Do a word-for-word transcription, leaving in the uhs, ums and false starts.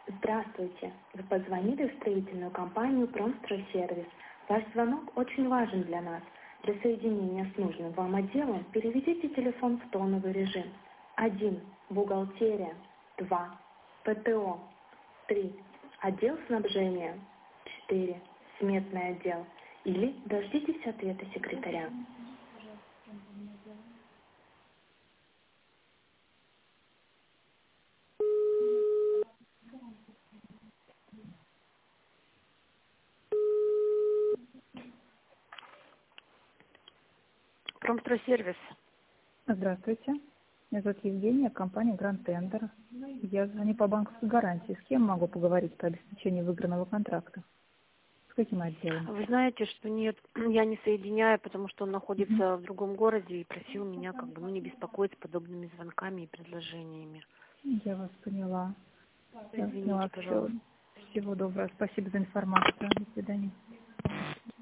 Здравствуйте! Вы позвонили в строительную компанию «Промстройсервис». Ваш звонок очень важен для нас. Для соединения с нужным вам отделом переведите телефон в тоновый режим. один. Бухгалтерия. два. ПТО. три. Отдел снабжения. четыре. Сметный отдел. Или дождитесь ответа секретаря. Промстройсервис. Здравствуйте. Меня зовут Евгения, компания Grand Tender. Я звоню по банковской гарантии. С кем могу поговорить по обеспечению выигранного контракта? С каким отделом? Вы знаете, что нет, я не соединяю, потому что он находится Мгм. в другом городе и просил меня как бы ну, не беспокоить подобными звонками и предложениями. Я вас поняла. Я вас Извините, поняла. Все. пожалуйста. Всего доброго. Спасибо за информацию. До свидания.